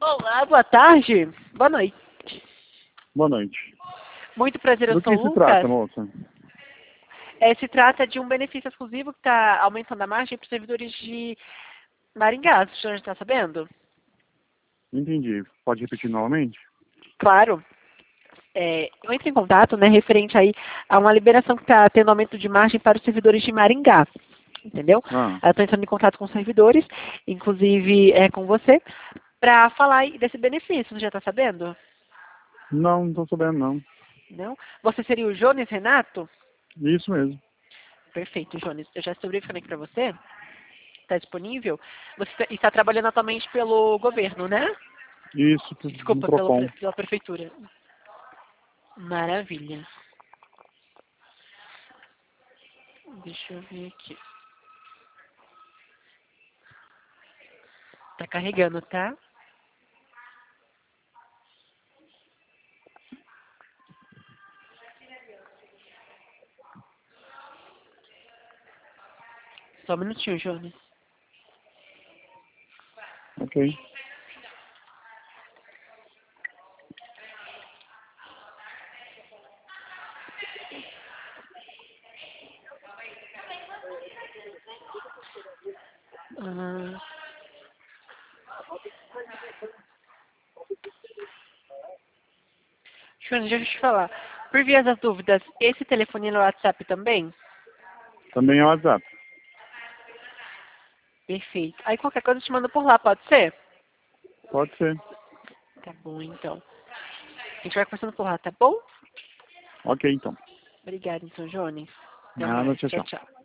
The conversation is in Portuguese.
Olá, boa tarde. Boa noite. Boa noite. Muito prazer, eu Do sou que o se Lucas. trata, moça? Se trata de um benefício exclusivo que está aumentando a margem para os servidores de Maringá. O senhor está sabendo? Entendi. Pode repetir novamente? Claro. Eu entro em contato, né, referente aí a uma liberação que está tendo aumento de margem para os servidores de Maringá. Entendeu? Ah, Eu estou entrando em contato com os servidores, inclusive com você, para falar aí desse benefício. Você já está sabendo? não tô sabendo, não. Não? Você seria o Jones Renato? Isso mesmo. Perfeito, Jones. Eu já estou verificando aqui para você. Está disponível? Você está trabalhando atualmente pelo governo, né? Isso, no Desculpa, Procon. pela prefeitura. Maravilha. Deixa eu ver aqui. Tá carregando, tá? Só um minutinho, Jones. Ok. Ah, Jones, deixa eu te falar. Por via das dúvidas, esse telefone no WhatsApp também? Também é WhatsApp. Perfeito. Aí qualquer coisa eu te mando por lá, pode ser? Pode ser. Tá bom, então. A gente vai conversando por lá, tá bom? Ok, então. Obrigada, então, Jones. Até Nada, mais. tchau, Tchau, tchau. tchau.